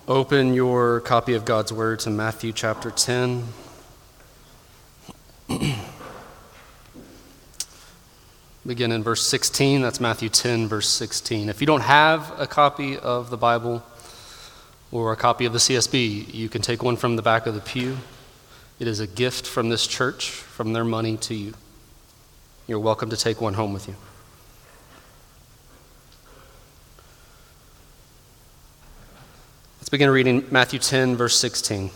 Open your copy of God's Word to Matthew chapter 10. Begin in verse 16. That's Matthew 10, verse 16. If you don't have a copy of the Bible or a copy of the CSB, you can take one from the back of the pew. It is a gift from this church, from their money to you. You're welcome to take one home with you. Let's begin reading Matthew 10, verse 16.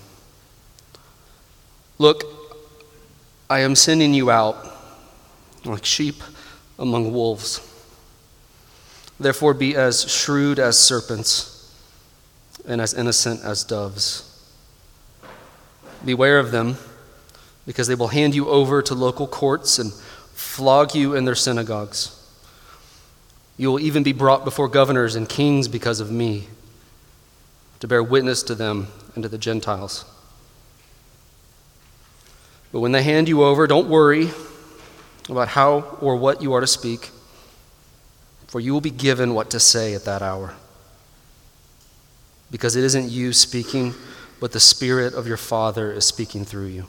Look, I am sending you out like sheep among wolves. Therefore be as shrewd as serpents and as innocent as doves. Beware of them, because they will hand you over to local courts and flog you in their synagogues. You will even be brought before governors and kings because of me, to bear witness to them and to the Gentiles. But when they hand you over, don't worry about how or what you are to speak, for you will be given what to say at that hour. Because it isn't you speaking, but the Spirit of your Father is speaking through you.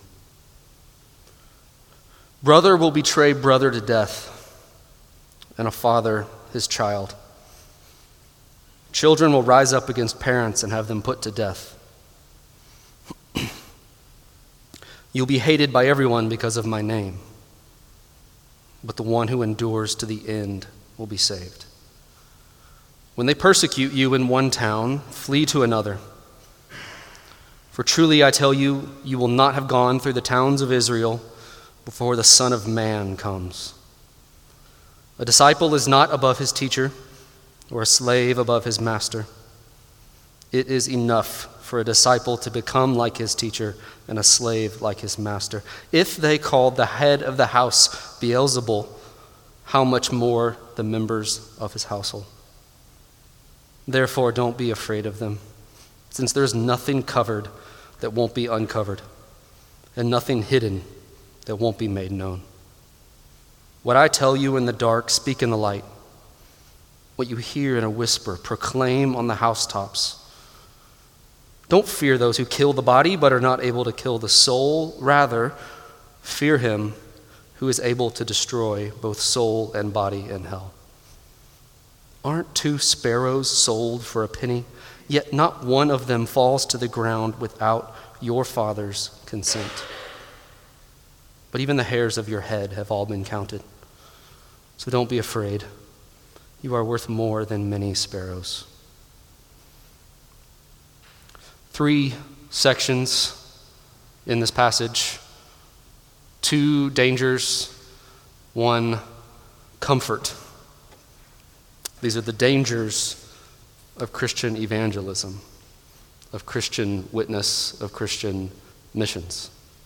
Brother will betray brother to death, and a father his child. Children will rise up against parents and have them put to death. You'll be hated by everyone because of my name, but the one who endures to the end will be saved. When they persecute you in one town, flee to another. For truly I tell you, you will not have gone through the towns of Israel before the Son of Man comes. A disciple is not above his teacher, or a slave above his master. It is enough for a disciple to become like his teacher and a slave like his master. If they called the head of the house Beelzebul, how much more the members of his household? Therefore, don't be afraid of them, since there is nothing covered that won't be uncovered, and nothing hidden that won't be made known. What I tell you in the dark, speak in the light. What you hear in a whisper, proclaim on the housetops. Don't fear those who kill the body but are not able to kill the soul. Rather, fear him who is able to destroy both soul and body in hell. Aren't 2 sparrows sold for a penny? Yet not one of them falls to the ground without your Father's consent. But even the hairs of your head have all been counted. So don't be afraid. You are worth more than many sparrows. 3 sections in this passage. 2 dangers, 1 comfort. These are the dangers of Christian evangelism, of Christian witness, of Christian missions.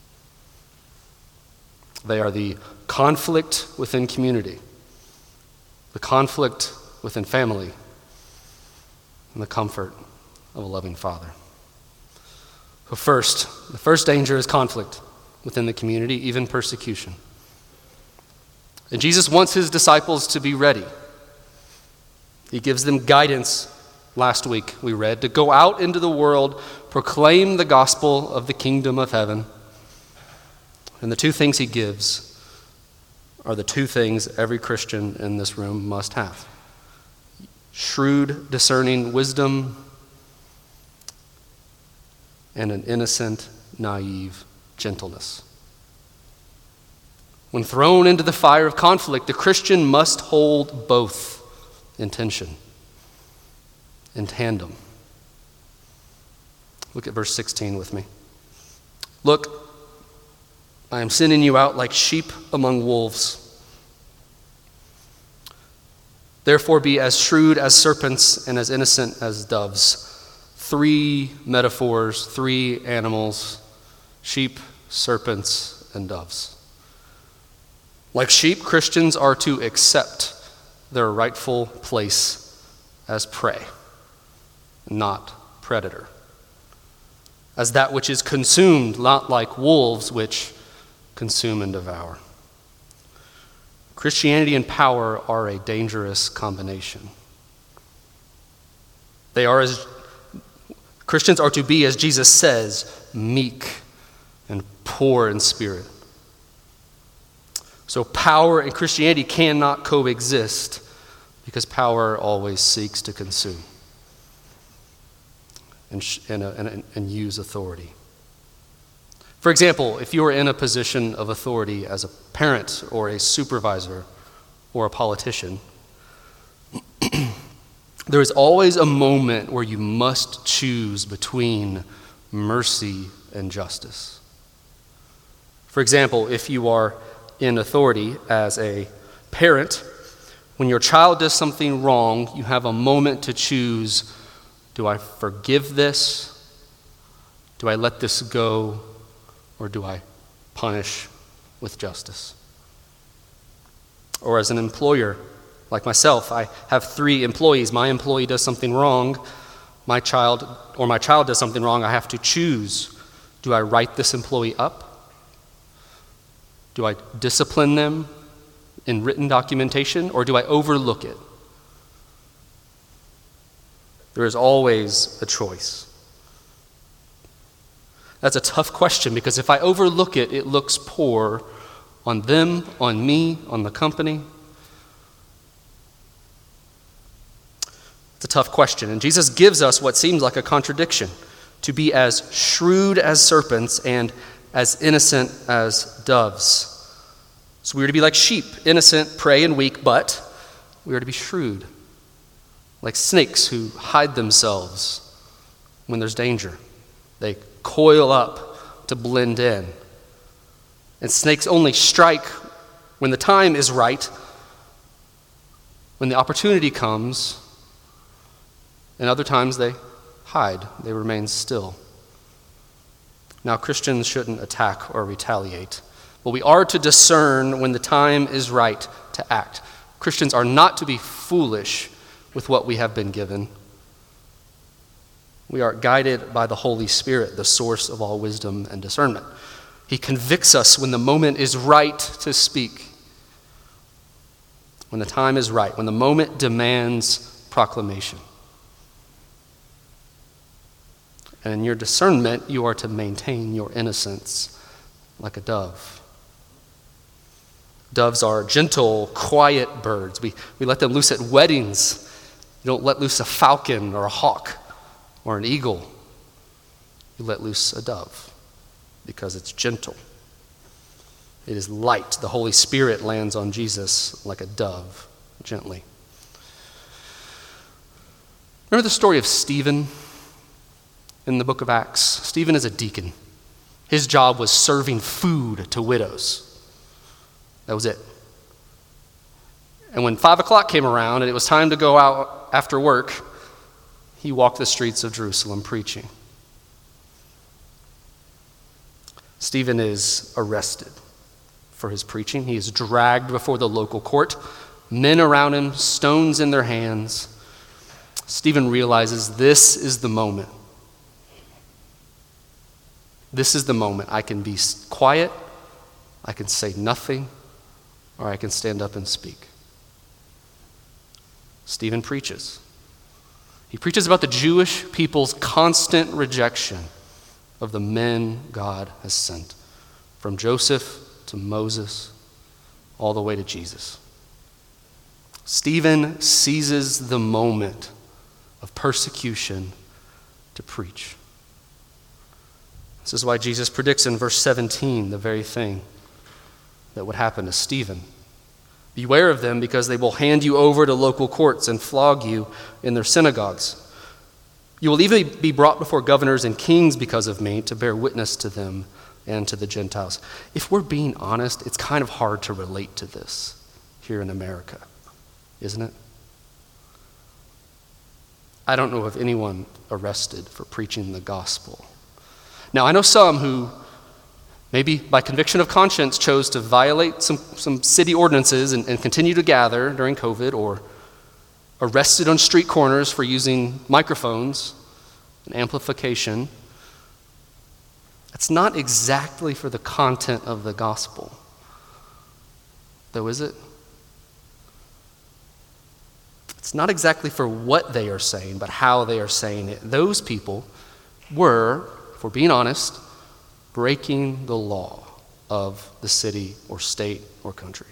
They are the conflict within community, the conflict within family, and the comfort of a loving Father. So first, the first danger is conflict within the community, even persecution. And Jesus wants his disciples to be ready. He gives them guidance, last week we read, to go out into the world, proclaim the gospel of the kingdom of heaven. And the 2 things he gives are the 2 things every Christian in this room must have: shrewd, discerning wisdom, and an innocent, naive gentleness. When thrown into the fire of conflict, the Christian must hold both in tension, in tandem. Look at verse 16 with me. Look, I am sending you out like sheep among wolves. Therefore be as shrewd as serpents and as innocent as doves. 3 metaphors, 3 animals: sheep, serpents, and doves. Like sheep, Christians are to accept their rightful place as prey, not predator. As that which is consumed, not like wolves which consume and devour. Christianity and power are a dangerous combination. They are as Christians are to be, as Jesus says, meek and poor in spirit. So power and Christianity cannot coexist because power always seeks to consume and use authority. For example, if you are in a position of authority as a parent or a supervisor or a politician, there is always a moment where you must choose between mercy and justice. For example, if you are in authority as a parent, when your child does something wrong, you have a moment to choose, do I forgive this? Do I let this go? Or do I punish with justice? Or as an employer, like myself, I have 3 employees. My employee does something wrong, my child does something wrong, I have to choose. Do I write this employee up? Do I discipline them in written documentation, or do I overlook it? There is always a choice. That's a tough question because if I overlook it, it looks poor on them, on me, on the company. It's a tough question, and Jesus gives us what seems like a contradiction: to be as shrewd as serpents and as innocent as doves. So we are to be like sheep, innocent, prey, and weak, but we are to be shrewd, like snakes who hide themselves when there's danger. They coil up to blend in. And snakes only strike when the time is right, when the opportunity comes, and other times they hide, they remain still. Now, Christians shouldn't attack or retaliate, but we are to discern when the time is right to act. Christians are not to be foolish with what we have been given. We are guided by the Holy Spirit, the source of all wisdom and discernment. He convicts us when the moment is right to speak, when the time is right, when the moment demands proclamation. And in your discernment, you are to maintain your innocence like a dove. Doves are gentle, quiet birds. We let them loose at weddings. You don't let loose a falcon or a hawk or an eagle. You let loose a dove because it's gentle. It is light. The Holy Spirit lands on Jesus like a dove, gently. Remember the story of Stephen in the book of Acts? Stephen is a deacon. His job was serving food to widows. That was it. And when 5 o'clock came around and it was time to go out after work, he walked the streets of Jerusalem preaching. Stephen is arrested for his preaching. He is dragged before the local court. Men around him, stones in their hands. Stephen realizes this is the moment. This is the moment. I can be quiet, I can say nothing, or I can stand up and speak. Stephen preaches. He preaches about the Jewish people's constant rejection of the men God has sent, from Joseph to Moses, all the way to Jesus. Stephen seizes the moment of persecution to preach. This is why Jesus predicts in verse 17 the very thing that would happen to Stephen. Beware of them, because they will hand you over to local courts and flog you in their synagogues. You will even be brought before governors and kings because of me, to bear witness to them and to the Gentiles. If we're being honest, it's kind of hard to relate to this here in America, isn't it? I don't know of anyone arrested for preaching the gospel. Now, I know some who, maybe by conviction of conscience, chose to violate some city ordinances and continue to gather during COVID, or arrested on street corners for using microphones and amplification. That's not exactly for the content of the gospel, though, is it? It's not exactly for what they are saying, but how they are saying it. Those people were, if we're being honest, breaking the law of the city or state or country.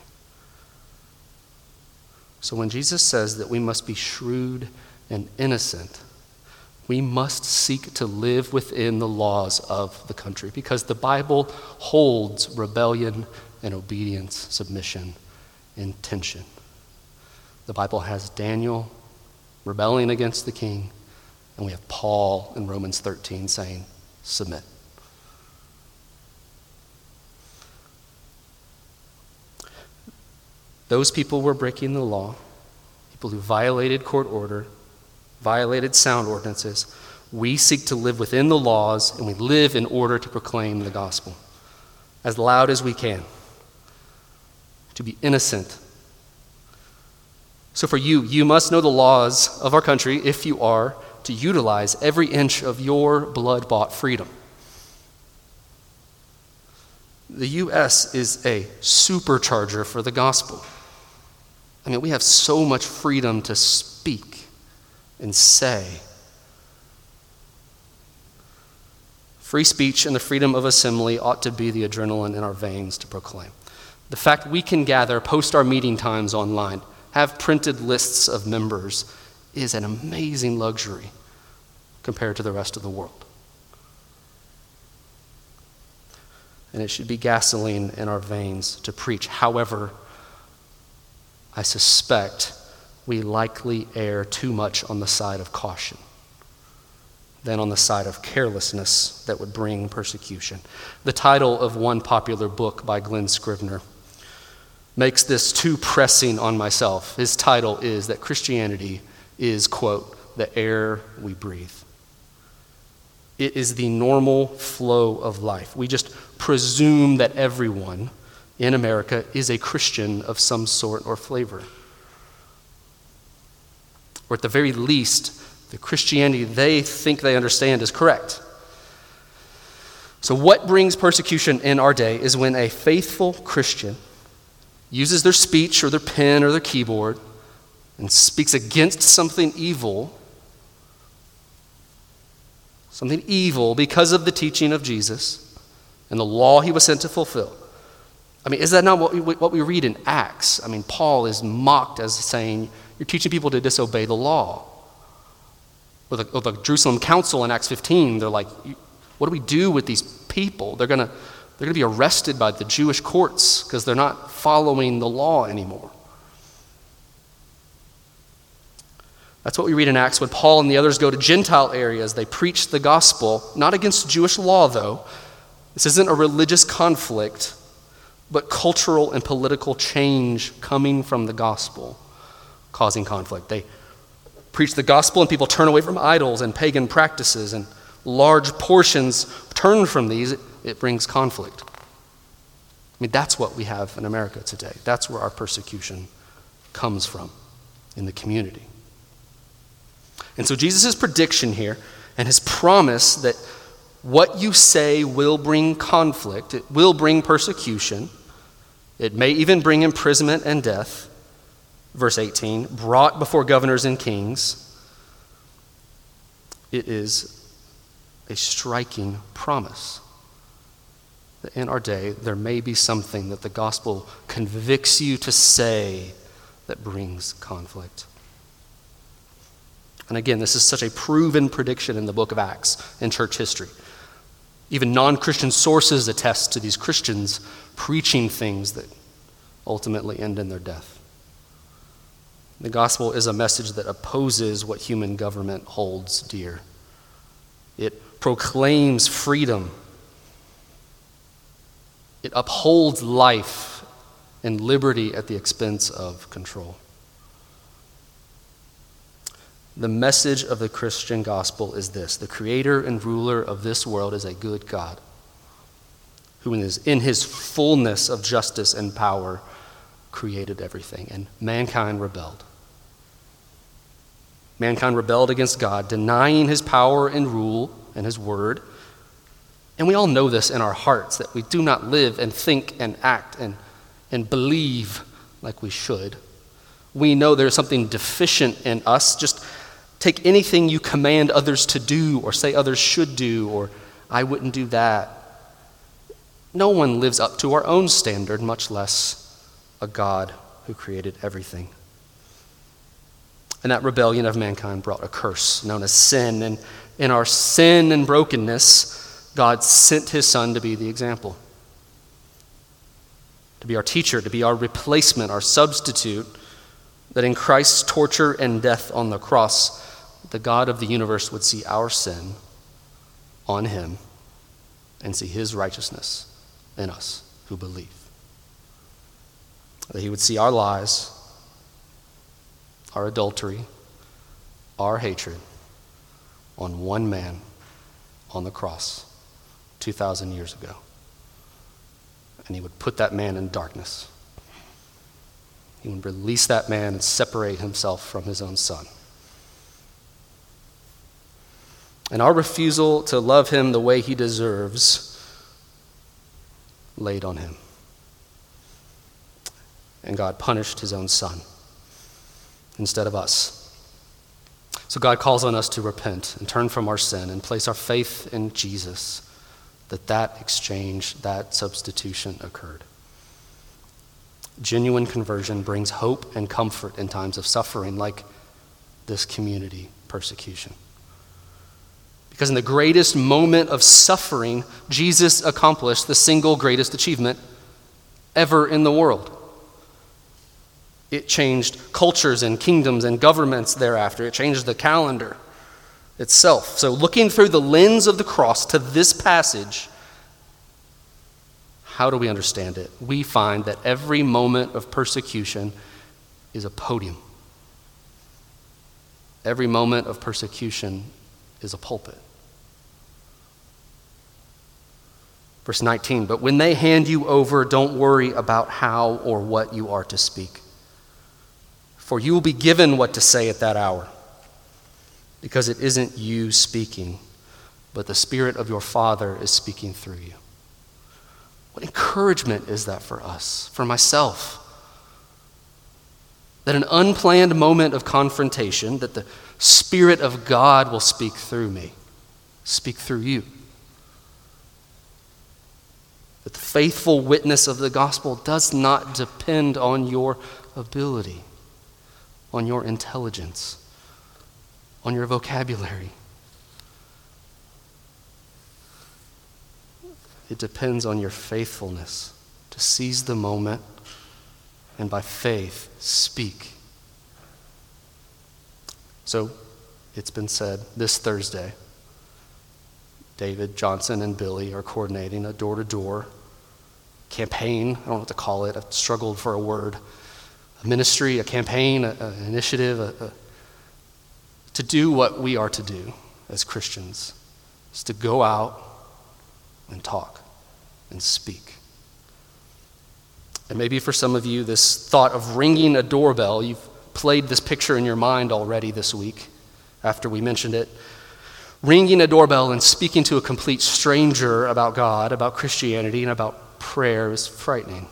So when Jesus says that we must be shrewd and innocent, we must seek to live within the laws of the country, because the Bible holds rebellion and obedience, submission, and tension. The Bible has Daniel rebelling against the king, and we have Paul in Romans 13 saying, submit. Those people were breaking the law, people who violated court order, violated sound ordinances. We seek to live within the laws, and we live in order to proclaim the gospel as loud as we can, to be innocent. So for you, you must know the laws of our country if you are to utilize every inch of your blood-bought freedom. The U.S. is a supercharger for the gospel. I mean, we have so much freedom to speak and say. Free speech and the freedom of assembly ought to be the adrenaline in our veins to proclaim. The fact we can gather, post our meeting times online, have printed lists of members is an amazing luxury compared to the rest of the world. And it should be gasoline in our veins to preach. However, I suspect we likely err too much on the side of caution than on the side of carelessness that would bring persecution. The title of one popular book by Glenn Scrivener makes this too pressing on myself. His title is that Christianity is, quote, the air we breathe. It is the normal flow of life. We just presume that everyone in America is a Christian of some sort or flavor. Or at the very least, the Christianity they think they understand is correct. So what brings persecution in our day is when a faithful Christian uses their speech or their pen or their keyboard and speaks against something evil because of the teaching of Jesus and the law he was sent to fulfill. I mean, is that not what we read in Acts? I mean, Paul is mocked as saying, you're teaching people to disobey the law. Or the Jerusalem Council in Acts 15, they're like, what do we do with these people? They're going to be arrested by the Jewish courts because they're not following the law anymore. That's what we read in Acts when Paul and the others go to Gentile areas. They preach the gospel, not against Jewish law, though. This isn't a religious conflict, but cultural and political change coming from the gospel, causing conflict. They preach the gospel and people turn away from idols and pagan practices, and large portions turn from these. It brings conflict. I mean, that's what we have in America today. That's where our persecution comes from in the community. And so Jesus' prediction here and his promise that what you say will bring conflict, it will bring persecution, it may even bring imprisonment and death. Verse 18, brought before governors and kings. It is a striking promise that in our day there may be something that the gospel convicts you to say that brings conflict. And again, this is such a proven prediction in the book of Acts in church history. Even non-Christian sources attest to these Christians preaching things that ultimately end in their death. The gospel is a message that opposes what human government holds dear. It proclaims freedom. It upholds life and liberty at the expense of control. The message of the Christian gospel is this: the creator and ruler of this world is a good God who in his fullness of justice and power created everything, and mankind rebelled. Mankind rebelled against God, denying his power and rule and his word. And we all know this in our hearts, that we do not live and think and act and believe like we should. We know there's something deficient in us. Just take anything you command others to do or say others should do, or I wouldn't do that. No one lives up to our own standard, much less a God who created everything. And that rebellion of mankind brought a curse known as sin. And in our sin and brokenness, God sent his Son to be the example, to be our teacher, to be our replacement, our substitute, that in Christ's torture and death on the cross, the God of the universe would see our sin on him and see his righteousness in us who believe. That he would see our lies, our adultery, our hatred on one man on the cross 2,000 years ago. And he would put that man in darkness. He would release that man and separate himself from his own Son. And our refusal to love him the way he deserves laid on him. And God punished his own Son instead of us. So God calls on us to repent and turn from our sin and place our faith in Jesus, that exchange, that substitution occurred. Genuine conversion brings hope and comfort in times of suffering like this community persecution. Because in the greatest moment of suffering, Jesus accomplished the single greatest achievement ever in the world. It changed cultures and kingdoms and governments thereafter. It changed the calendar itself. So looking through the lens of the cross to this passage, how do we understand it? We find that every moment of persecution is a podium. Every moment of persecution is a pulpit. Verse 19, but when they hand you over, don't worry about how or what you are to speak. For you will be given what to say at that hour, because it isn't you speaking, but the Spirit of your Father is speaking through you. What encouragement is that for us, for myself? That an unplanned moment of confrontation, that the Spirit of God will speak through me, speak through you. That the faithful witness of the gospel does not depend on your ability, on your intelligence, on your vocabulary. It depends on your faithfulness to seize the moment and by faith speak. So, it's been said this Thursday, David, Johnson, and Billy are coordinating a door-to-door campaign. I don't know what to call it. I've struggled for a word. A ministry, a campaign, an initiative, to do what we are to do as Christians, is to go out and talk and speak. And maybe for some of you, this thought of ringing a doorbell, you've played this picture in your mind already this week after we mentioned it. Ringing a doorbell and speaking to a complete stranger about God, about Christianity, and about prayer is frightening.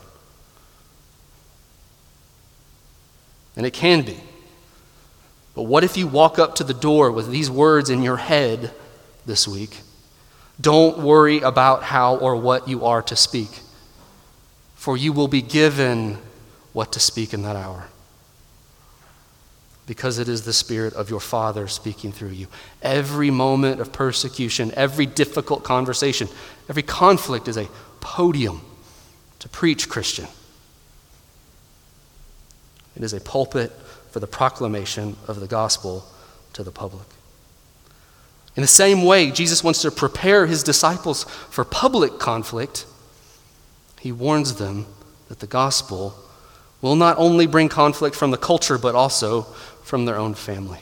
And it can be. But what if you walk up to the door with these words in your head this week? Don't worry about how or what you are to speak, for you will be given what to speak in that hour. Because it is the Spirit of your Father speaking through you. Every moment of persecution, every difficult conversation, every conflict is a podium to preach, Christian. It is a pulpit for the proclamation of the gospel to the public. In the same way, Jesus wants to prepare his disciples for public conflict. He warns them that the gospel will not only bring conflict from the culture, but also from their own family.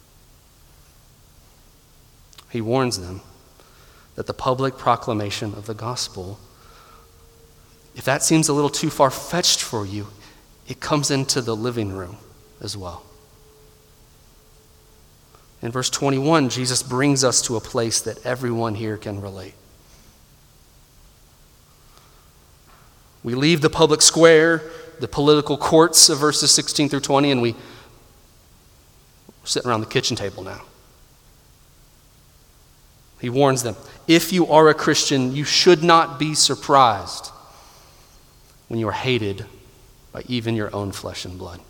He warns them that the public proclamation of the gospel, if that seems a little too far-fetched for you, it comes into the living room as well. In verse 21, Jesus brings us to a place that everyone here can relate. We leave the public square, the political courts of verses 16 through 20, and we We're sitting around the kitchen table now. He warns them, if you are a Christian, you should not be surprised when you are hated by even your own flesh and blood.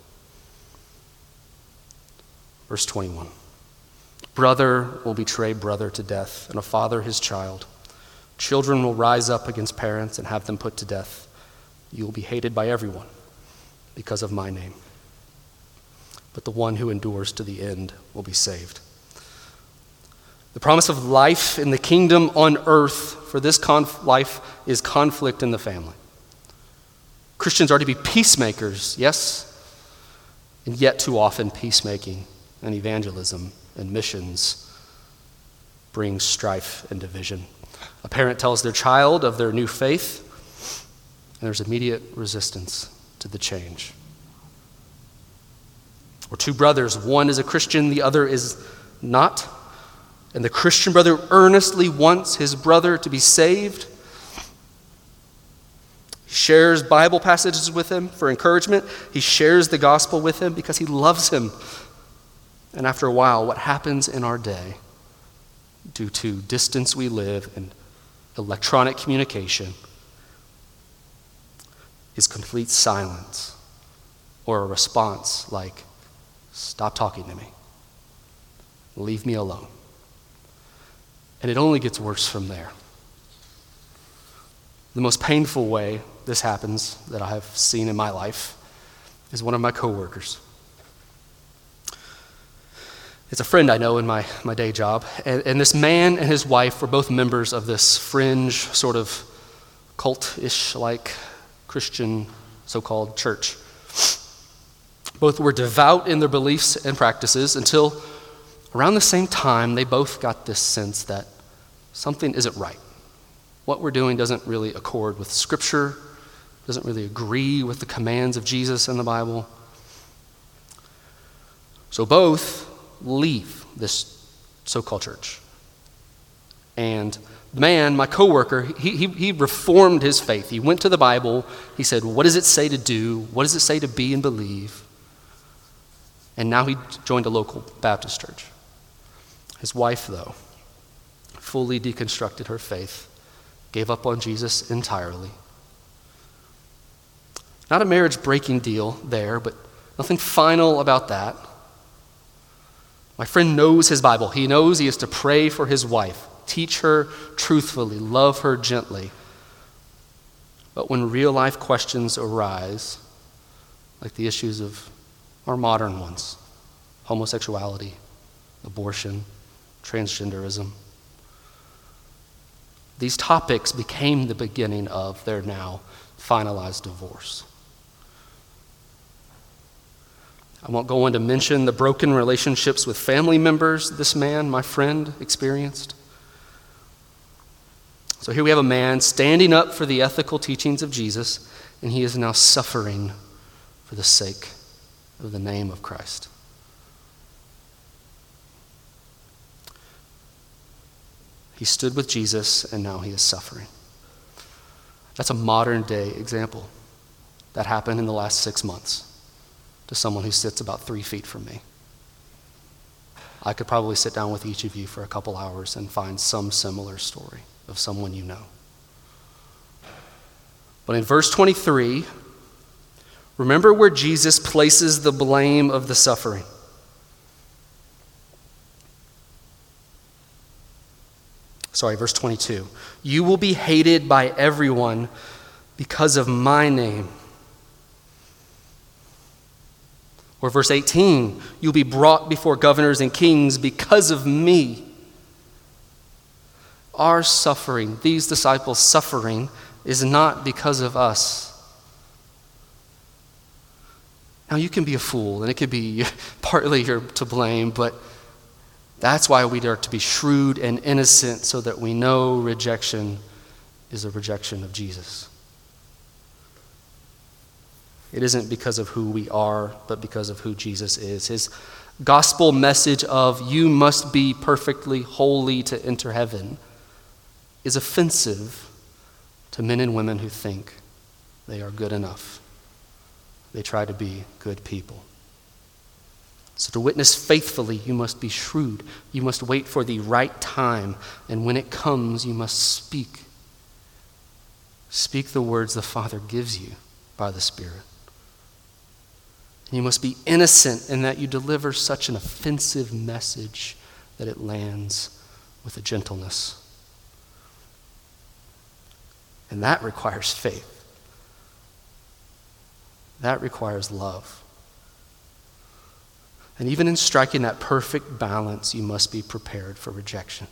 Verse 21. Brother will betray brother to death, and a father his child. Children will rise up against parents and have them put to death. You will be hated by everyone because of my name. But the one who endures to the end will be saved. The promise of life in the kingdom on earth for this life is conflict in the family. Christians are to be peacemakers, yes, and yet too often peacemaking and evangelism and missions brings strife and division. A parent tells their child of their new faith, and there's immediate resistance to the change. Or two brothers, one is a Christian, the other is not, and the Christian brother earnestly wants his brother to be saved. He shares Bible passages with him for encouragement. He shares the gospel with him because he loves him. And after a while, what happens in our day, due to distance we live and electronic communication, is complete silence or a response like, stop talking to me. Leave me alone. And it only gets worse from there. The most painful way this happens that I have seen in my life is one of my coworkers. It's a friend I know in my day job. And this man and his wife were both members of this fringe, sort of cult-ish like Christian so-called church. Both were devout in their beliefs and practices until around the same time they both got this sense that something isn't right. What we're doing doesn't really accord with Scripture, doesn't really agree with the commands of Jesus in the Bible. So both leave this so-called church. And the man, my coworker, he reformed his faith. He went to the Bible. He said, what does it say to do? What does it say to be and believe? And now he joined a local Baptist church. His wife, though, fully deconstructed her faith, gave up on Jesus entirely. Not a marriage-breaking deal there, but nothing final about that. My friend knows his Bible. He knows he is to pray for his wife, teach her truthfully, love her gently. But when real-life questions arise, like the issues of our modern ones, homosexuality, abortion, transgenderism, these topics became the beginning of their now finalized divorce. I won't go on to mention the broken relationships with family members this man, my friend, experienced. So here we have a man standing up for the ethical teachings of Jesus, and he is now suffering for the sake of the name of Christ. He stood with Jesus, and now he is suffering. That's a modern day example that happened in the last 6 months to someone who sits about 3 feet from me. I could probably sit down with each of you for a couple hours and find some similar story of someone you know. But in verse 23, remember where Jesus places the blame of the suffering. Verse 22. You will be hated by everyone because of my name. Or verse 18, you'll be brought before governors and kings because of me. Our suffering, these disciples' suffering, is not because of us. Now you can be a fool, and it could be partly you're to blame, but that's why we are to be shrewd and innocent, so that we know rejection is a rejection of Jesus. It isn't because of who we are, but because of who Jesus is. His gospel message of you must be perfectly holy to enter heaven is offensive to men and women who think they are good enough. They try to be good people. So to witness faithfully, you must be shrewd. You must wait for the right time, and when it comes, you must speak. Speak the words the Father gives you by the Spirit. You must be innocent in that you deliver such an offensive message that it lands with a gentleness. And that requires faith. That requires love. And even in striking that perfect balance, you must be prepared for rejection.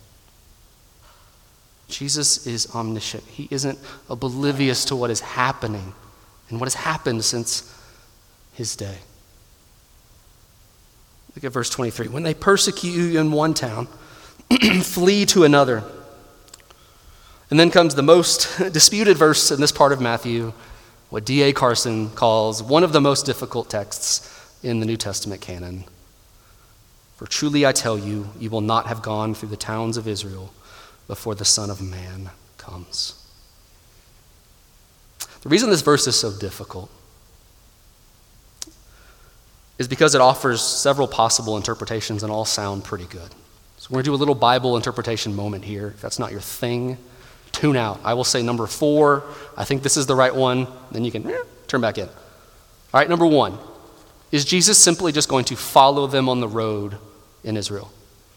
Jesus is omniscient. He isn't oblivious to what is happening and what has happened since his day. Look at verse 23. When they persecute you in one town, flee to another. And then comes the most disputed verse in this part of Matthew, what D.A. Carson calls one of the most difficult texts in the New Testament canon. For truly I tell you, you will not have gone through the towns of Israel before the Son of Man comes. The reason this verse is so difficult is because it offers several possible interpretations and all sound pretty good. So we're going to do a little Bible interpretation moment here. If that's not your thing, tune out. I will say number 4. I think this is the right one. Then you can turn back in. All right, number 1. Is Jesus simply just going to follow them on the road in Israel?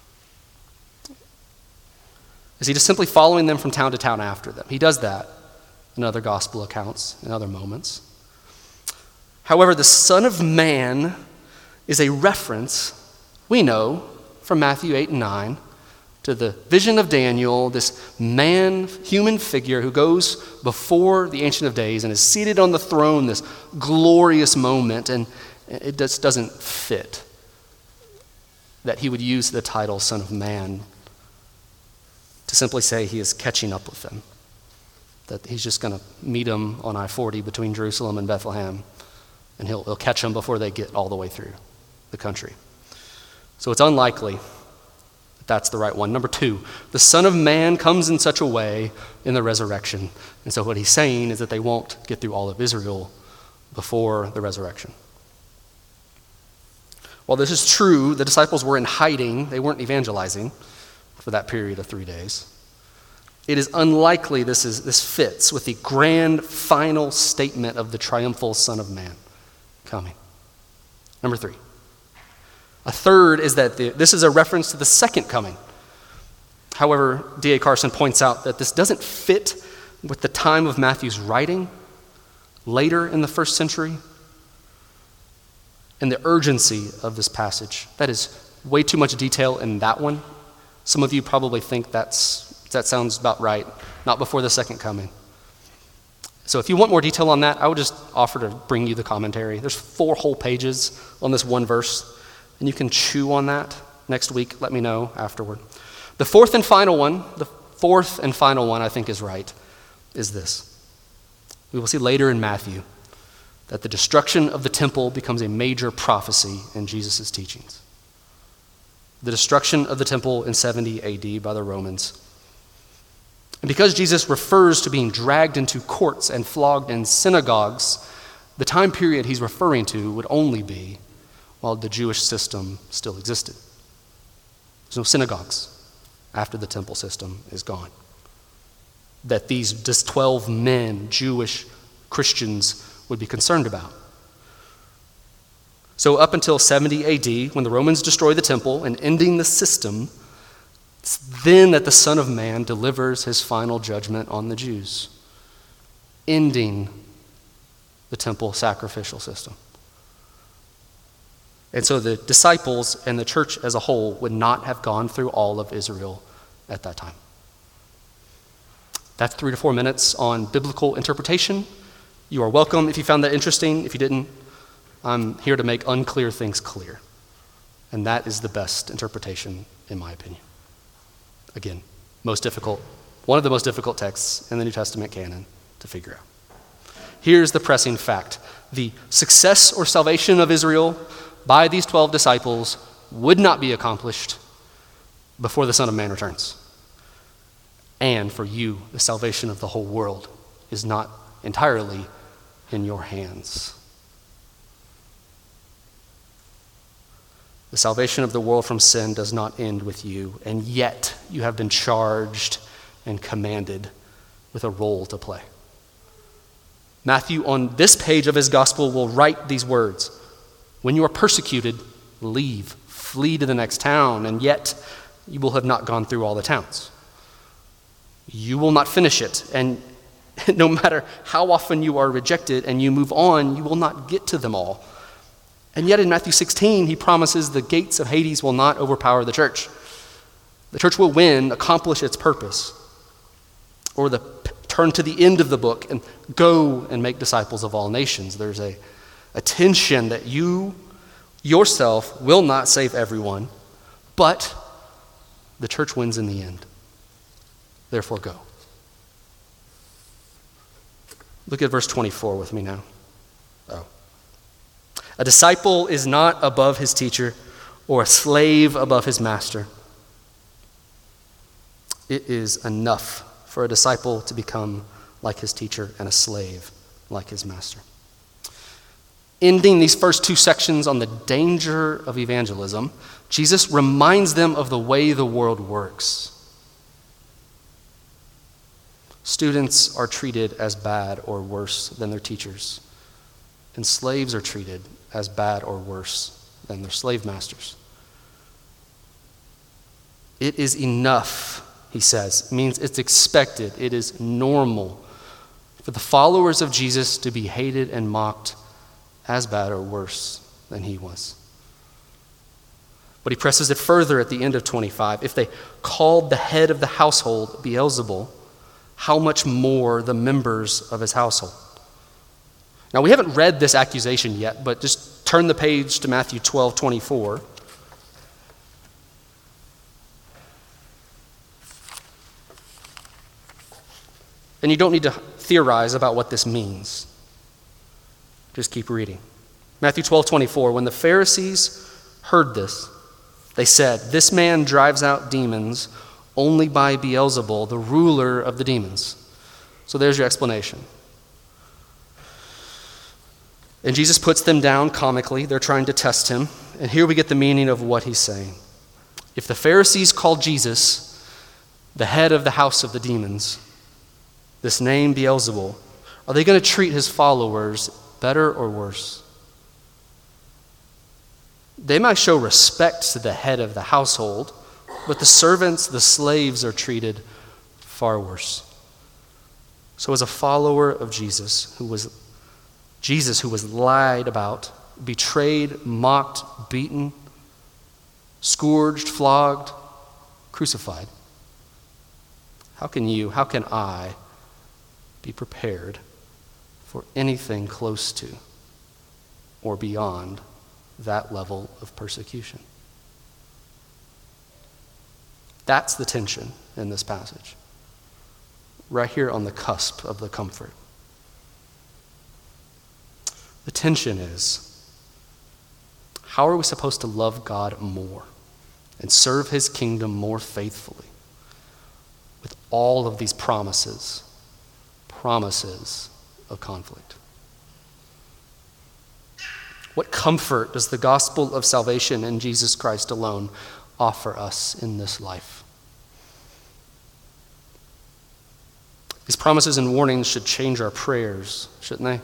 Is he just simply following them from town to town after them? He does that in other gospel accounts, in other moments. However, the Son of Man is a reference, we know, from Matthew 8 and 9, to the vision of Daniel, this man, human figure who goes before the Ancient of Days and is seated on the throne, this glorious moment, and it just doesn't fit that he would use the title Son of Man to simply say he is catching up with them, that he's just going to meet them on I-40 between Jerusalem and Bethlehem, and he'll catch them before they get all the way through the country. So it's unlikely that that's the right one. Number 2, the Son of Man comes in such a way in the resurrection. And so what he's saying is that they won't get through all of Israel before the resurrection. While this is true, the disciples were in hiding. They weren't evangelizing for that period of 3 days. It is unlikely this fits with the grand final statement of the triumphal Son of Man coming. Number 3. A third is that this is a reference to the second coming. However, D.A. Carson points out that this doesn't fit with the time of Matthew's writing, later in the first century, and the urgency of this passage. That is way too much detail in that one. Some of you probably think that sounds about right, not before the second coming. So if you want more detail on that, I would just offer to bring you the commentary. There's 4 whole pages on this one verse, and you can chew on that next week. Let me know afterward. The fourth and final one I think is right, is this. We will see later in Matthew that the destruction of the temple becomes a major prophecy in Jesus' teachings. The destruction of the temple in 70 AD by the Romans. And because Jesus refers to being dragged into courts and flogged in synagogues, the time period he's referring to would only be while the Jewish system still existed. There's no synagogues after the temple system is gone. That these 12 men, Jewish Christians, would be concerned about. So up until 70 AD, when the Romans destroy the temple and ending the system, it's then that the Son of Man delivers his final judgment on the Jews, ending the temple sacrificial system. And so the disciples and the church as a whole would not have gone through all of Israel at that time. That's 3 to 4 minutes on biblical interpretation. You are welcome if you found that interesting. If you didn't, I'm here to make unclear things clear. And that is the best interpretation, in my opinion. Again, one of the most difficult texts in the New Testament canon to figure out. Here's the pressing fact. The success or salvation of Israel by these 12 disciples would not be accomplished before the Son of Man returns. And for you, the salvation of the whole world is not entirely in your hands. The salvation of the world from sin does not end with you, and yet you have been charged and commanded with a role to play. Matthew, on this page of his gospel, will write these words: when you are persecuted, leave, flee to the next town, and yet you will have not gone through all the towns. You will not finish it, and no matter how often you are rejected and you move on, you will not get to them all. And yet in Matthew 16, he promises the gates of Hades will not overpower the church. The church will win, accomplish its purpose. Or turn to the end of the book and go and make disciples of all nations. There's a tension that you yourself will not save everyone, but the church wins in the end. Therefore, go. Look at verse 24 with me now. A disciple is not above his teacher, or a slave above his master. It is enough for a disciple to become like his teacher and a slave like his master. Ending these first two sections on the danger of evangelism, Jesus reminds them of the way the world works. Students are treated as bad or worse than their teachers, and slaves are treated as bad or worse than their slave masters. It is enough, he says, means it's expected, it is normal for the followers of Jesus to be hated and mocked as bad or worse than he was. But he presses it further at the end of 25. If they called the head of the household Beelzebul, how much more the members of his household? Now, we haven't read this accusation yet, but just turn the page to Matthew 12:24. And you don't need to theorize about what this means. Just keep reading. Matthew 12:24, when the Pharisees heard this, they said, "This man drives out demons only by Beelzebul, the ruler of the demons." So there's your explanation. And Jesus puts them down comically. They're trying to test him. And here we get the meaning of what he's saying. If the Pharisees called Jesus the head of the house of the demons, this name Beelzebul, are they going to treat his followers better or worse? They might show respect to the head of the household, but the servants, the slaves, are treated far worse. So as a follower of Jesus who was lied about, betrayed, mocked, beaten, scourged, flogged, crucified, how can I be prepared for anything close to or beyond that level of persecution? That's the tension in this passage, right here on the cusp of the comfort. The tension is, how are we supposed to love God more and serve his kingdom more faithfully with all of these promises of conflict? What comfort does the gospel of salvation in Jesus Christ alone offer us in this life? These promises and warnings should change our prayers, shouldn't they?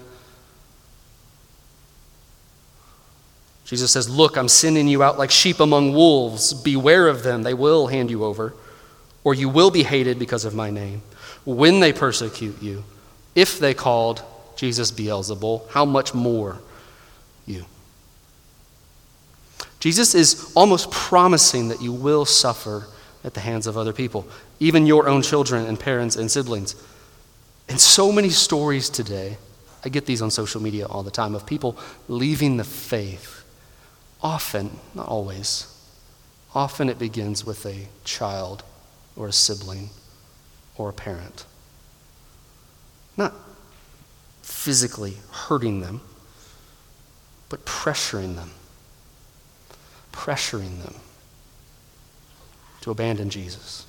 Jesus says, "Look, I'm sending you out like sheep among wolves. Beware of them. They will hand you over, or you will be hated because of my name. When they persecute you, if they called Jesus Beelzebul, how much more you?" Jesus is almost promising that you will suffer at the hands of other people, even your own children and parents and siblings. And so many stories today, I get these on social media all the time, of people leaving the faith. Often, not always, often it begins with a child or a sibling or a parent. Not physically hurting them, but pressuring them to abandon Jesus.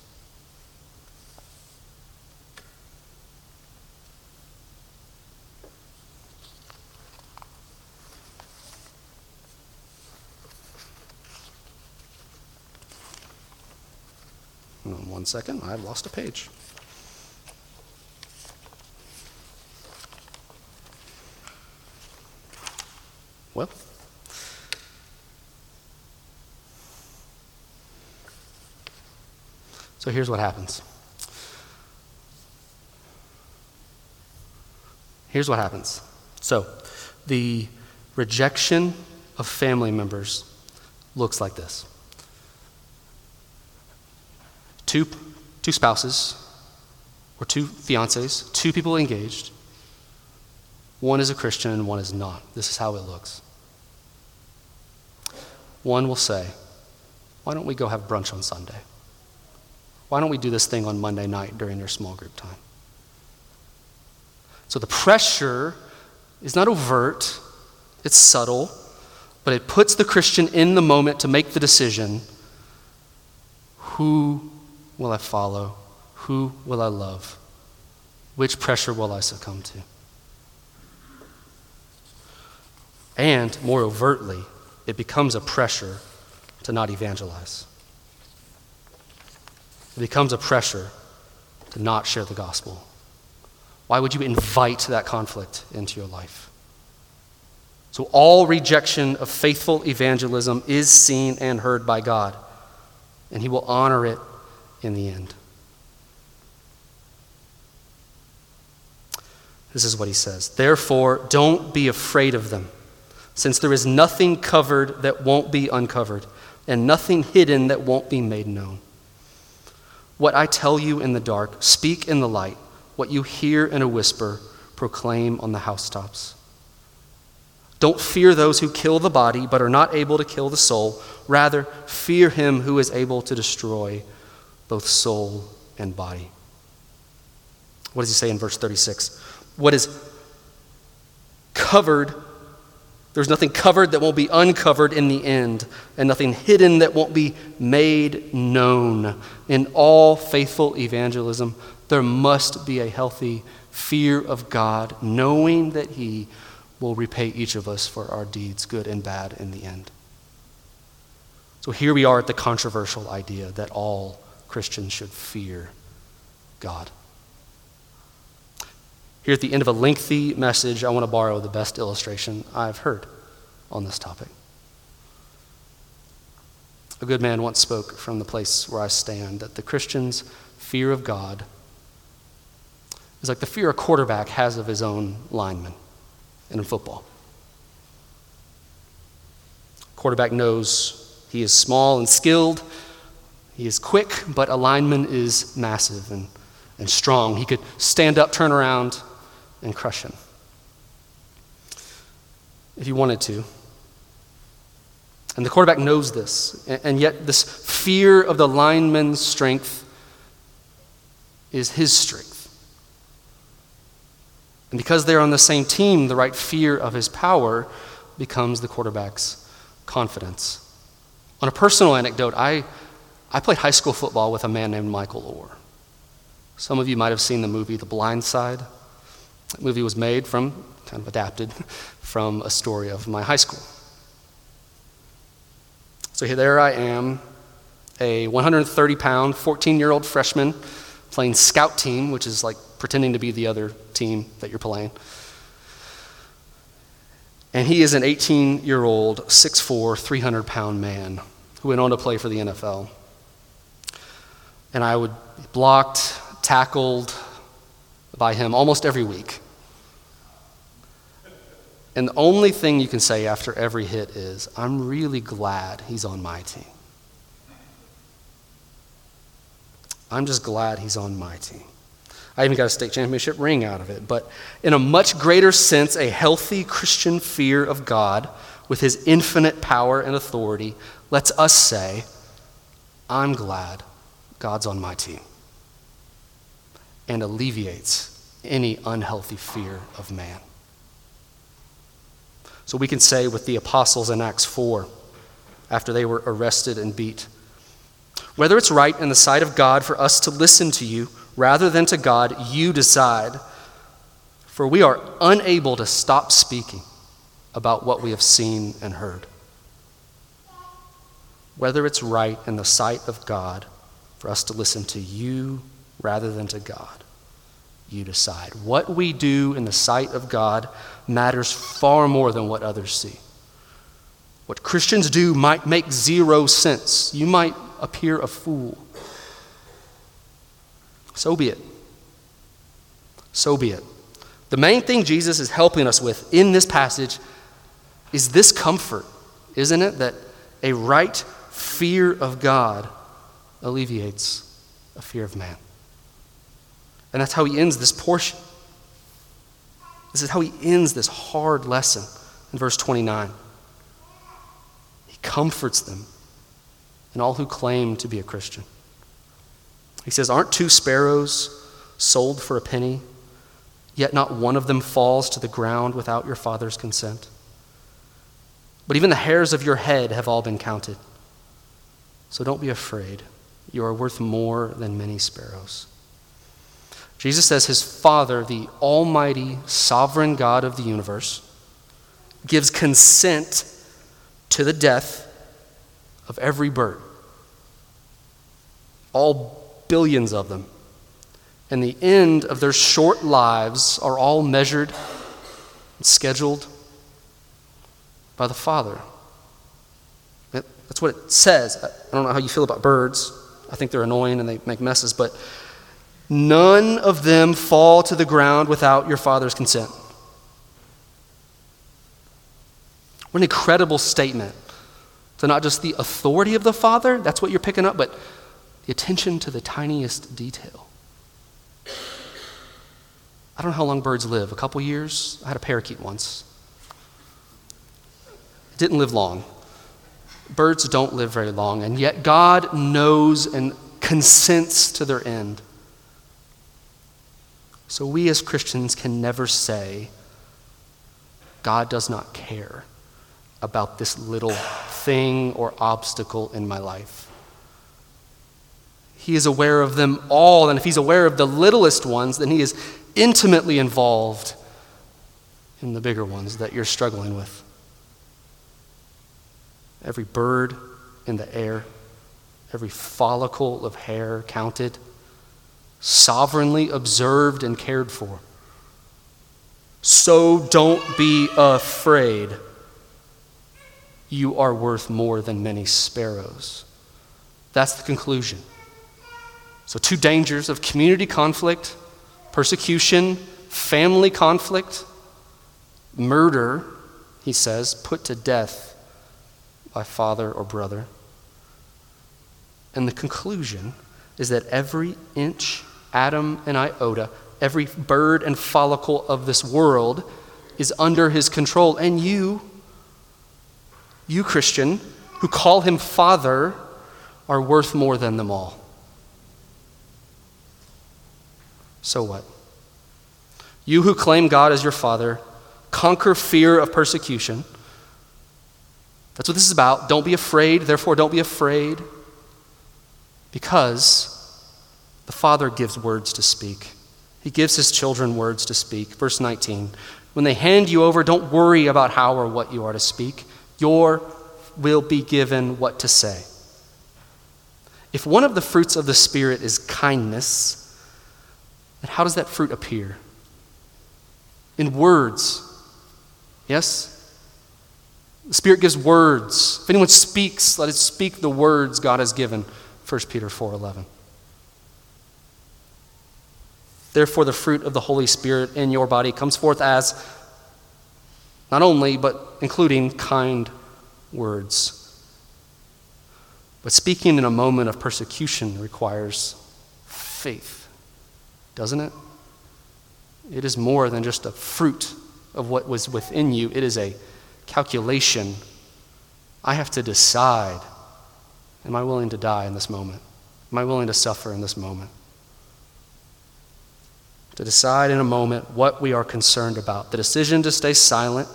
1 second, I've lost a page. Well, so here's what happens. Here's what happens. So the rejection of family members looks like this. Two spouses or two fiancés, two people engaged. One is a Christian and one is not. This is how it looks. One will say, why don't we go have brunch on Sunday? Why don't we do this thing on Monday night during your small group time? So the pressure is not overt, it's subtle, but it puts the Christian in the moment to make the decision, who will I follow? Who will I love? Which pressure will I succumb to? And more overtly, it becomes a pressure to not evangelize. It becomes a pressure to not share the gospel. Why would you invite that conflict into your life? So all rejection of faithful evangelism is seen and heard by God, and he will honor it in the end. This is what he says. Therefore, don't be afraid of them, since there is nothing covered that won't be uncovered, and nothing hidden that won't be made known. What I tell you in the dark, speak in the light. What you hear in a whisper, proclaim on the housetops. Don't fear those who kill the body, but are not able to kill the soul. Rather, fear him who is able to destroy both soul and body. What does he say in verse 36? What is covered, there's nothing covered that won't be uncovered in the end, and nothing hidden that won't be made known. In all faithful evangelism, there must be a healthy fear of God, knowing that he will repay each of us for our deeds, good and bad, in the end. So here we are at the controversial idea that all Christians should fear God. Here at the end of a lengthy message, I want to borrow the best illustration I've heard on this topic. A good man once spoke from the place where I stand that the Christian's fear of God is like the fear a quarterback has of his own lineman in football. Quarterback knows he is small and skilled, he is quick, but a lineman is massive and strong. He could stand up, turn around, and crush him if he wanted to. And the quarterback knows this, and yet this fear of the lineman's strength is his strength. And because they're on the same team, the right fear of his power becomes the quarterback's confidence. On a personal anecdote, I played high school football with a man named Michael Orr. Some of you might have seen the movie The Blind Side. That movie was made adapted from a story of my high school. So here there I am, a 130-pound, 14-year-old freshman playing scout team, which is like pretending to be the other team that you're playing. And he is an 18-year-old, 6'4", 300-pound man who went on to play for the NFL. And I would be blocked, tackled by him almost every week. And the only thing you can say after every hit is, I'm really glad he's on my team. I'm just glad he's on my team. I even got a state championship ring out of it. But in a much greater sense, a healthy Christian fear of God with his infinite power and authority lets us say, I'm glad God's on my team, and alleviates any unhealthy fear of man. So we can say with the apostles in Acts 4, after they were arrested and beat, whether it's right in the sight of God for us to listen to you rather than to God, you decide. For we are unable to stop speaking about what we have seen and heard. Whether it's right in the sight of God for us to listen to you rather than to God. You decide. What we do in the sight of God matters far more than what others see. What Christians do might make zero sense. You might appear a fool. So be it. So be it. The main thing Jesus is helping us with in this passage is this comfort, isn't it? That a right fear of God alleviates a fear of man. And that's how he ends this portion. This is how he ends this hard lesson in verse 29. He comforts them and all who claim to be a Christian. He says, aren't 2 sparrows sold for a penny, yet not one of them falls to the ground without your Father's consent? But even the hairs of your head have all been counted. So don't be afraid. You are worth more than many sparrows. Jesus says his Father, the almighty, sovereign God of the universe, gives consent to the death of every bird. All billions of them. And the end of their short lives are all measured and scheduled by the Father. That's what it says. I don't know how you feel about birds. I think they're annoying and they make messes, but none of them fall to the ground without your Father's consent. What an incredible statement. So not just the authority of the Father, that's what you're picking up, but the attention to the tiniest detail. I don't know how long birds live. A couple years? I had a parakeet once. It didn't live long. Birds don't live very long, and yet God knows and consents to their end. So we as Christians can never say, God does not care about this little thing or obstacle in my life. He is aware of them all, and if he's aware of the littlest ones, then he is intimately involved in the bigger ones that you're struggling with. Every bird in the air, every follicle of hair counted, sovereignly observed and cared for. So don't be afraid. You are worth more than many sparrows. That's the conclusion. So 2 dangers of community conflict, persecution, family conflict, murder, he says, put to death by father or brother. And the conclusion is that every inch, atom, and iota, every bird and follicle of this world is under his control. And you Christian, who call him Father, are worth more than them all. So what? You who claim God as your Father, conquer fear of persecution. That's what this is about. Don't be afraid, therefore don't be afraid. Because the Father gives words to speak. He gives his children words to speak. Verse 19, when they hand you over, don't worry about how or what you are to speak. Your will be given what to say. If one of the fruits of the Spirit is kindness, then how does that fruit appear? In words. Yes? The Spirit gives words. If anyone speaks, let it speak the words God has given. 1 Peter 4:11. Therefore, the fruit of the Holy Spirit in your body comes forth as not only, but including kind words. But speaking in a moment of persecution requires faith, doesn't it? It is more than just a fruit of what was within you. It is a calculation. I have to decide, am I willing to die in this moment? Am I willing to suffer in this moment? To decide in a moment what we are concerned about. The decision to stay silent,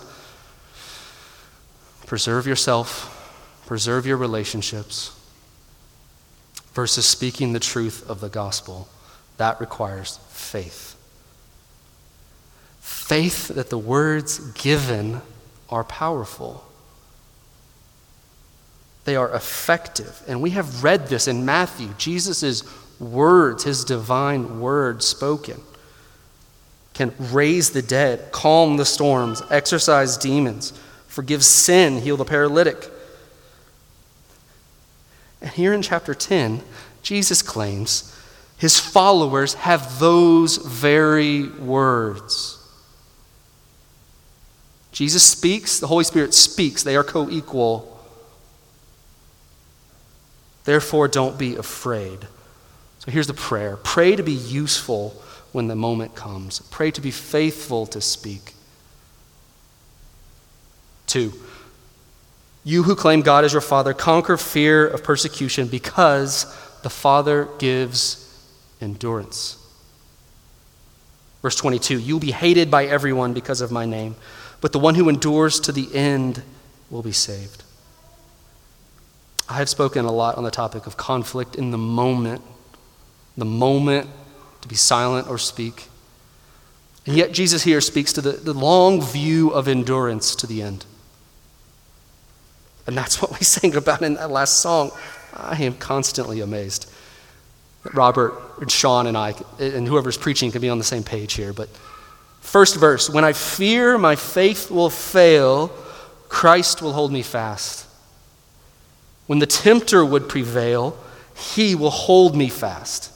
preserve yourself, preserve your relationships, versus speaking the truth of the gospel. That requires faith. Faith that the words given are powerful. They are effective. And we have read this in Matthew. Jesus' words, his divine word spoken, can raise the dead, calm the storms, exorcise demons, forgive sin, heal the paralytic. And here in chapter 10, Jesus claims his followers have those very words. Jesus speaks, the Holy Spirit speaks, they are co-equal. Therefore, don't be afraid. So here's the prayer. Pray to be useful when the moment comes. Pray to be faithful to speak. 2, you who claim God as your Father, conquer fear of persecution because the Father gives endurance. Verse 22, you'll be hated by everyone because of my name, but the one who endures to the end will be saved. I have spoken a lot on the topic of conflict in the moment to be silent or speak. And yet Jesus here speaks to the long view of endurance to the end. And that's what we sang about in that last song. I am constantly amazed that Robert and Sean and I, and whoever's preaching, can be on the same page here. But first verse, when I fear my faith will fail, Christ will hold me fast. When the tempter would prevail, he will hold me fast.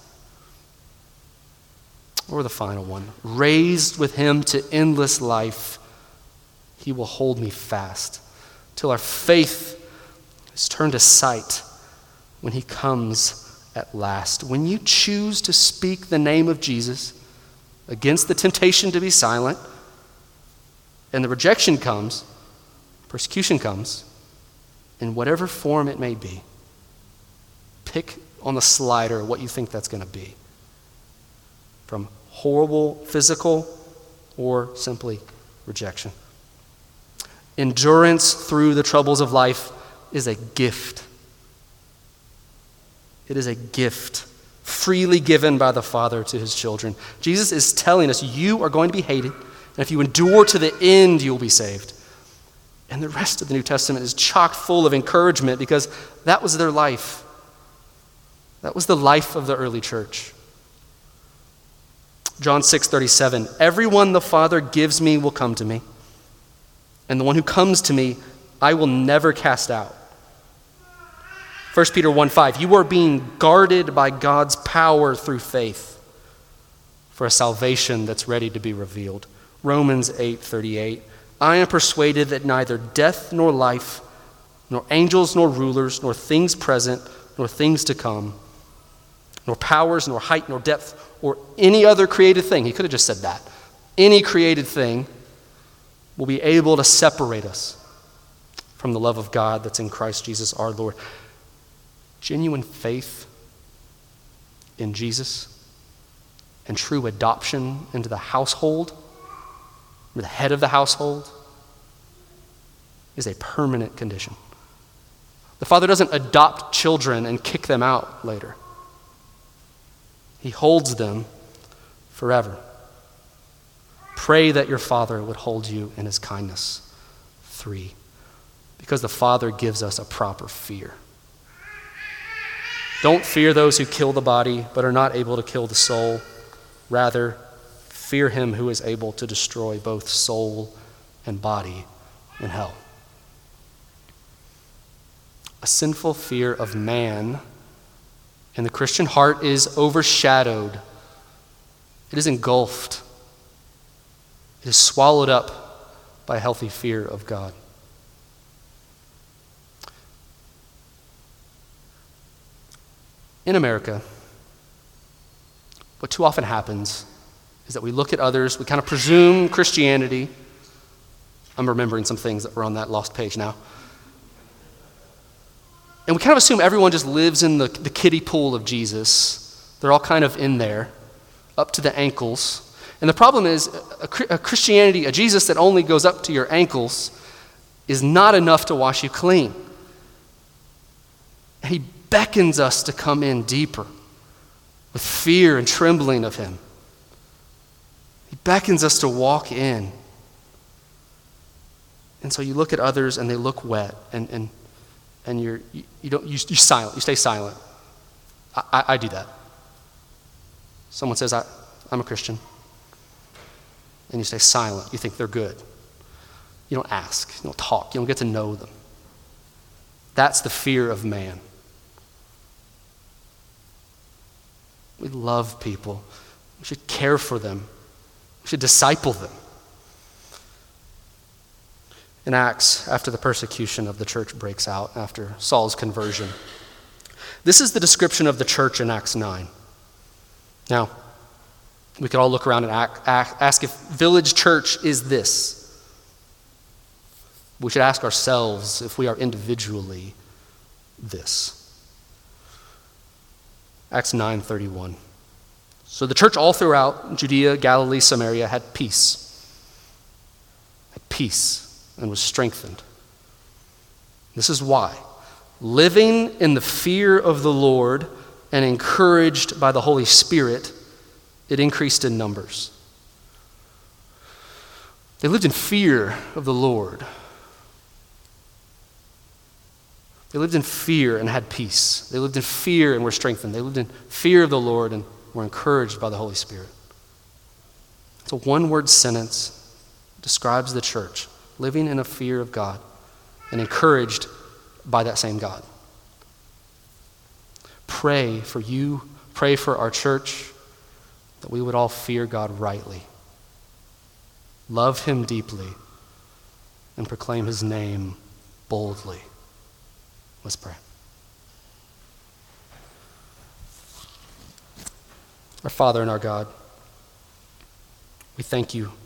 Or the final one, raised with him to endless life, he will hold me fast till our faith is turned to sight when he comes at last. When you choose to speak the name of Jesus against the temptation to be silent, and the rejection comes, persecution comes, in whatever form it may be, pick on the slider what you think that's going to be. From horrible physical or simply rejection. Endurance through the troubles of life is a gift. It is a gift freely given by the Father to his children. Jesus is telling us you are going to be hated, and if you endure to the end, you will be saved. And the rest of the New Testament is chock full of encouragement because that was their life. That was the life of the early church. John 6:37, everyone the Father gives me will come to me, and the one who comes to me I will never cast out. 1 Peter 1:5, you are being guarded by God's power through faith for a salvation that's ready to be revealed. Romans 8:38, I am persuaded that neither death nor life, nor angels nor rulers, nor things present, nor things to come, nor powers, nor height, nor depth, or any other created thing, he could have just said that, any created thing will be able to separate us from the love of God that's in Christ Jesus our Lord. Genuine faith in Jesus and true adoption into the household, the head of the household, is a permanent condition. The Father doesn't adopt children and kick them out later. He holds them forever. Pray that your Father would hold you in his kindness. 3, because the Father gives us a proper fear. Don't fear those who kill the body but are not able to kill the soul. Rather, fear him who is able to destroy both soul and body in hell. A sinful fear of man in the Christian heart is overshadowed. It is engulfed. It is swallowed up by a healthy fear of God. In America, what too often happens is that we look at others, we kind of presume Christianity. I'm remembering some things that were on that lost page now. And we kind of assume everyone just lives in the kiddie pool of Jesus. They're all kind of in there, up to the ankles. And the problem is, a Christianity, a Jesus that only goes up to your ankles, is not enough to wash you clean. And he beckons us to come in deeper with fear and trembling of him. He beckons us to walk in. And so you look at others and they look wet, and and you stay silent. I do that. Someone says, I'm a Christian, and you stay silent. You think they're good. You don't ask, you don't talk, you don't get to know them. That's the fear of man. We love people. We should care for them. We should disciple them. In Acts, after the persecution of the church breaks out, after Saul's conversion, this is the description of the church in Acts 9. Now, we could all look around and ask if village church is this. We should ask ourselves if we are individually this. Acts 9:31. So the church all throughout Judea, Galilee, Samaria had peace. And was strengthened. This is why. Living in the fear of the Lord and encouraged by the Holy Spirit, it increased in numbers. They lived in fear of the Lord. They lived in fear and had peace. They lived in fear and were strengthened. They lived in fear of the Lord and were encouraged by the Holy Spirit. It's a one-word sentence. It describes the church, living in a fear of God and encouraged by that same God. Pray for you, pray for our church, that we would all fear God rightly, love him deeply, and proclaim his name boldly. Let's pray. Our Father and our God, we thank you.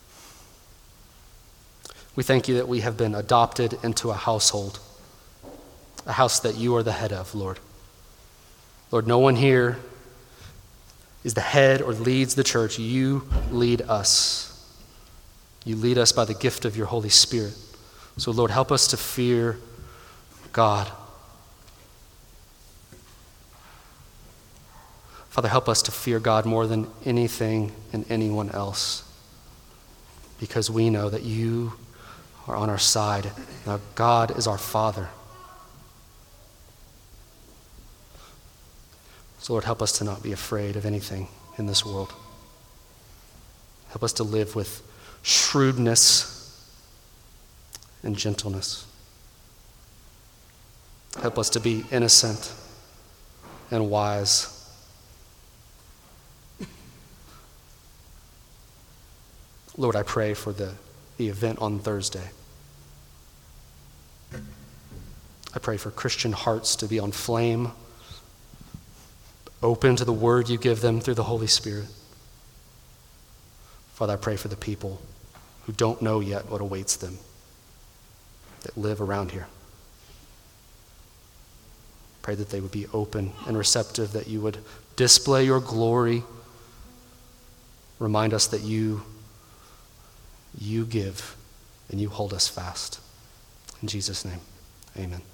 We thank you that we have been adopted into a household, a house that you are the head of, Lord. Lord, no one here is the head or leads the church. You lead us. You lead us by the gift of your Holy Spirit. So, Lord, help us to fear God. Father, help us to fear God more than anything and anyone else, because we know that you are on our side. Now, God is our Father. So, Lord, help us to not be afraid of anything in this world. Help us to live with shrewdness and gentleness. Help us to be innocent and wise. Lord, I pray for the event on Thursday. I pray for Christian hearts to be on flame, open to the word you give them through the Holy Spirit. Father, I pray for the people who don't know yet what awaits them, that live around here. Pray that they would be open and receptive, that you would display your glory. Remind us that you give and you hold us fast. In Jesus' name, amen.